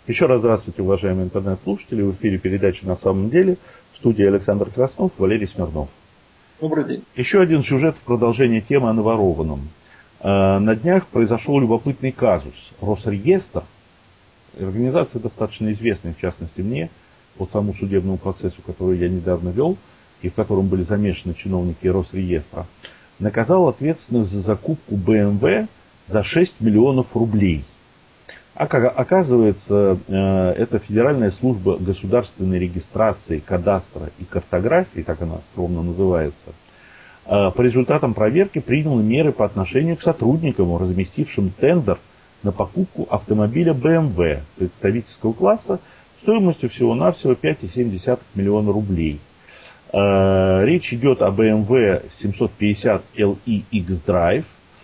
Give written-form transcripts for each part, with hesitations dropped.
Еще раз здравствуйте, уважаемые интернет-слушатели. В эфире передачи «На самом деле». В студии Александр Краснов, Валерий Смирнов. Добрый день. Еще один сюжет в продолжение темы о наворованном. На днях произошел любопытный казус. Росреестр, организация достаточно известная, в частности мне, по тому судебному процессу, который я недавно вел, и в котором были замешаны чиновники Росреестра, наказал ответственных за закупку BMW за 6 миллионов рублей. Оказывается, это Федеральная служба государственной регистрации, кадастра и картографии, так она скромно называется, по результатам проверки приняла меры по отношению к сотрудникам, разместившим тендер на покупку автомобиля BMW представительского класса стоимостью всего-навсего 5,7 миллиона рублей. Речь идет о BMW 750 Li X-Drive.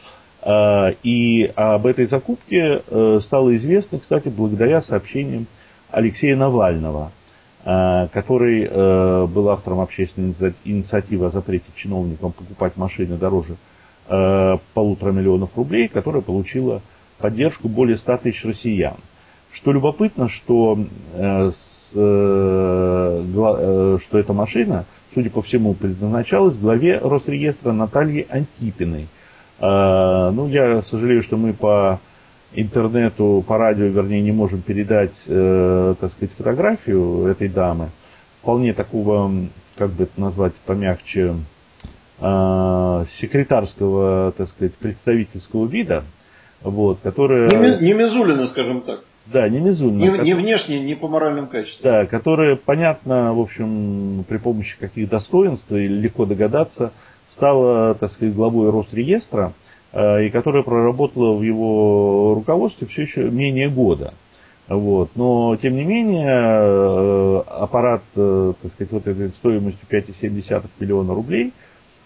И об этой закупке стало известно, кстати, благодаря сообщениям Алексея Навального, который был автором общественной инициативы о запрете чиновникам покупать машины дороже 1,5 миллиона рублей, которая получила поддержку более 100 тысяч россиян. Что любопытно, что эта машина, судя по всему, предназначалась главе Росреестра Наталье Антипиной. Я сожалею, что мы по интернету, по радио, вернее, не можем передать, фотографию этой дамы. Вполне такого, как бы это назвать помягче, секретарского, представительского вида, которая... Не Мизулина, скажем так. Да, не Мизулина. Не внешне, не по моральным качествам. Да, которая, понятно, в общем, при помощи каких достоинств, и легко догадаться, стала, главой Росреестра, и которая проработала в его руководстве все еще менее года. Но, тем не менее, аппарат, этой стоимостью 5,7 миллиона рублей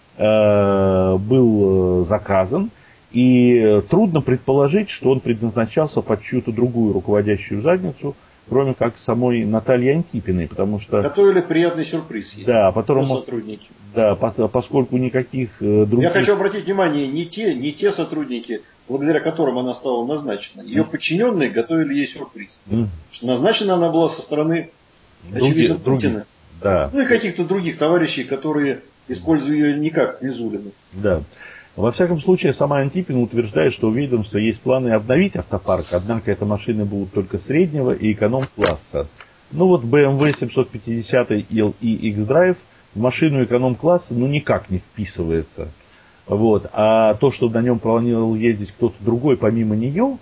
был заказан, и трудно предположить, что он предназначался под чью-то другую руководящую задницу, кроме как самой Натальи Антипиной, потому что... Готовили приятный сюрприз. Да, сотрудники. Да, поскольку никаких других... Я хочу обратить внимание, не те сотрудники, благодаря которым она стала назначена. Ее подчиненные готовили ей сюрприз. Что назначена она была со стороны, очевидно, Путина. Да. И каких-то других товарищей, которые используют ее не как Мизулину. Да. Во всяком случае, сама Антипина утверждает, что у ведомства есть планы обновить автопарк, однако это машины будут только среднего и эконом-класса. BMW 750 Li X-Drive в машину эконом-класса никак не вписывается. А то, что на нем планировал ездить кто-то другой помимо нее,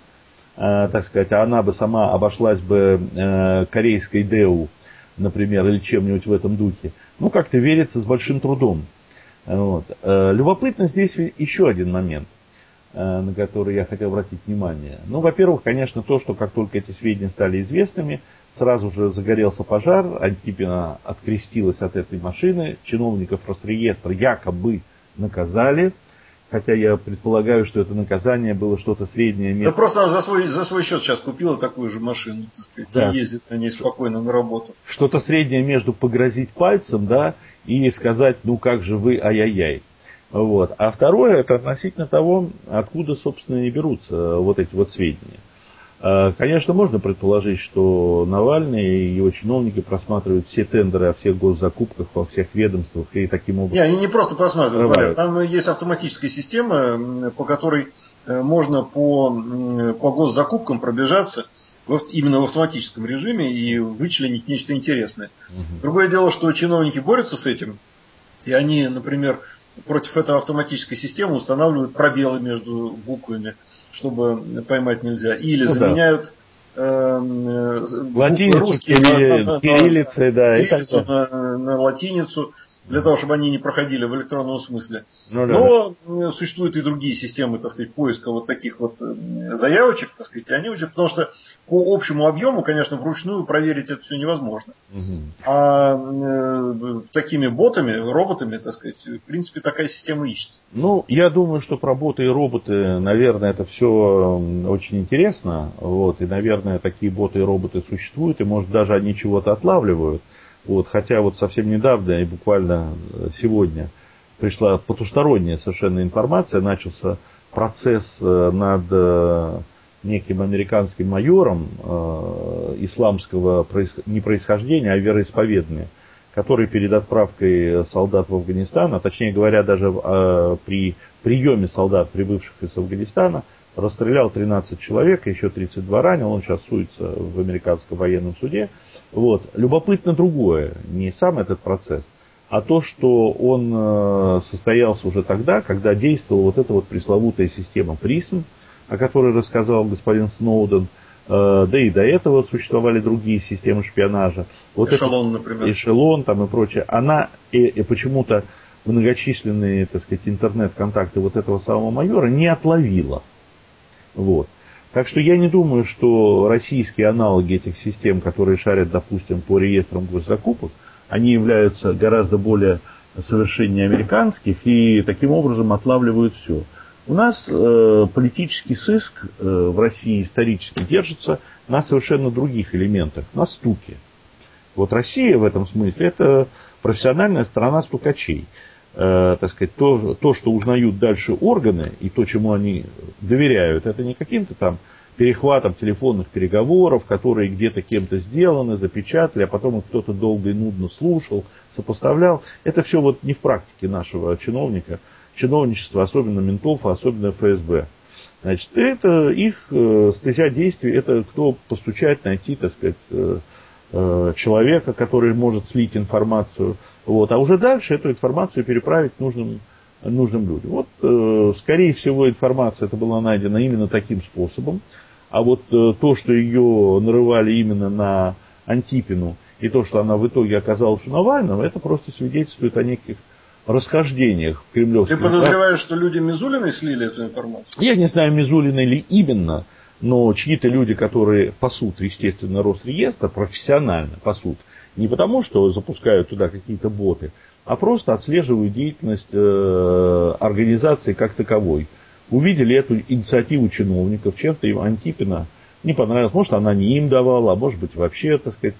она бы сама обошлась бы корейской ДЭУ, например, или чем-нибудь в этом духе, как-то верится с большим трудом. Любопытно здесь еще один момент, на который я хотел обратить внимание. Во-первых, конечно, то, что как только эти сведения стали известными, сразу же загорелся пожар, Антипина открестилась от этой машины, чиновников Росреестра якобы наказали, хотя я предполагаю, что это наказание было что-то среднее между... Да просто она за свой счет сейчас купила такую же машину, да. И ездит на ней спокойно на работу. Что-то среднее между погрозить пальцем, и сказать, как же вы, ай-яй-яй. А второе, это относительно того, откуда, собственно, и берутся эти сведения. Конечно, можно предположить, что Навальный и его чиновники просматривают все тендеры о всех госзакупках во всех ведомствах и таким образом... Они не просто просматривают, там есть автоматическая система, по которой можно по госзакупкам пробежаться именно в автоматическом режиме и вычленить нечто интересное. Другое дело, что чиновники борются с этим, и они, например, против этой автоматической системы устанавливают пробелы между буквами, чтобы поймать нельзя. Или заменяют латиницу, русские кириллицей, на латиницу, для того, чтобы они не проходили в электронном смысле. Но существуют и другие системы, поиска таких заявочек, и они учат, потому что по общему объему, конечно, вручную проверить это все невозможно. А такими ботами, роботами, в принципе, такая система ищется. Я думаю, что про боты и роботы, наверное, это все очень интересно. И, наверное, такие боты и роботы существуют, и, может, даже они чего-то отлавливают. Хотя совсем недавно и буквально сегодня пришла потусторонняя совершенно информация, начался процесс над неким американским майором исламского не происхождения, а вероисповедания, который перед отправкой солдат в Афганистан, а точнее говоря, даже при приеме солдат, прибывших из Афганистана, расстрелял 13 человек, еще 32 ранил, он сейчас суется в американском военном суде. Вот. Любопытно другое, не сам этот процесс, а то, что он состоялся уже тогда, когда действовала вот эта вот пресловутая система PRISM, о которой рассказал господин Сноуден, да и до этого существовали другие системы шпионажа. Вот Эшелон, например. Эшелон там и прочее. Она и почему-то многочисленные, так сказать, интернет-контакты вот этого самого майора не отловила. Вот. Так что я не думаю, что российские аналоги этих систем, которые шарят, допустим, по реестрам госзакупок, они являются гораздо более совершеннее американских и таким образом отлавливают все. У нас политический сыск в России исторически держится на совершенно других элементах, на стуке. Вот Россия в этом смысле это профессиональная сторона стукачей. Так сказать, то, что узнают дальше органы и то, чему они доверяют, это не каким-то там перехватом телефонных переговоров, которые где-то кем-то сделаны, запечатали, а потом их кто-то долго и нудно слушал, сопоставлял. Это все вот не в практике нашего чиновничества, особенно ментов, а особенно ФСБ. Значит, это их стезя действий, это кто постучать, найти, так сказать, человека, который может слить информацию. Вот. А уже дальше эту информацию переправить нужным людям. Вот, скорее всего, информация эта была найдена именно таким способом. А вот то, что ее нарывали именно на Антипину, и то, что она в итоге оказалась у Навального, это просто свидетельствует о неких расхождениях в кремлевских. Ты подозреваешь, что люди Мизулиной слили эту информацию? Я не знаю, Мизулиной ли именно, но чьи-то люди, которые пасут, естественно, Росреестр, профессионально пасут, не потому, что запускают туда какие-то боты, а просто отслеживают деятельность организации как таковой. Увидели эту инициативу чиновников, чем-то им Антипина не понравилось. Может, она не им давала, а может быть, вообще, так сказать,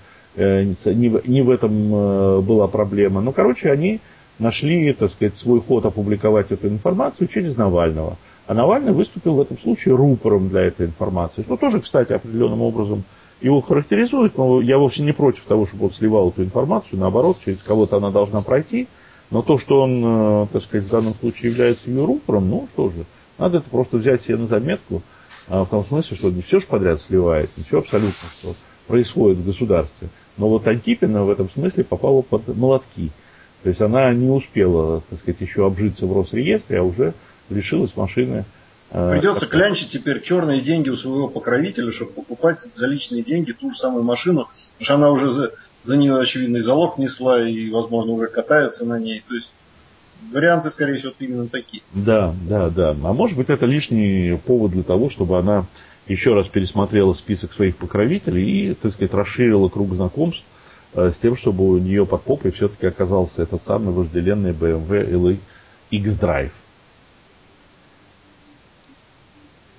не в этом была проблема. Но, короче, они нашли, так сказать, свой ход опубликовать эту информацию через Навального. А Навальный выступил в этом случае рупором для этой информации. Что тоже, кстати, определенным образом его характеризует. Но я вовсе не против того, чтобы он сливал эту информацию. Наоборот, через кого-то она должна пройти. Но то, что он, так сказать, в данном случае является ее рупором, ну что же, надо это просто взять себе на заметку. В том смысле, что не все же подряд сливает, не все абсолютно, что происходит в государстве. Но вот Антипина в этом смысле попала под молотки. То есть она не успела, так сказать, еще обжиться в Росреестре, а уже лишилась машины. Придется клянчить теперь черные деньги у своего покровителя, чтобы покупать за личные деньги ту же самую машину, потому что она уже за нее очевидный залог несла и, возможно, уже катается на ней. То есть варианты, скорее всего, именно такие. Да. А может быть, это лишний повод для того, чтобы она еще раз пересмотрела список своих покровителей и, так сказать, расширила круг знакомств с тем, чтобы у нее под попой все-таки оказался этот самый вожделенный BMW LA X-Drive.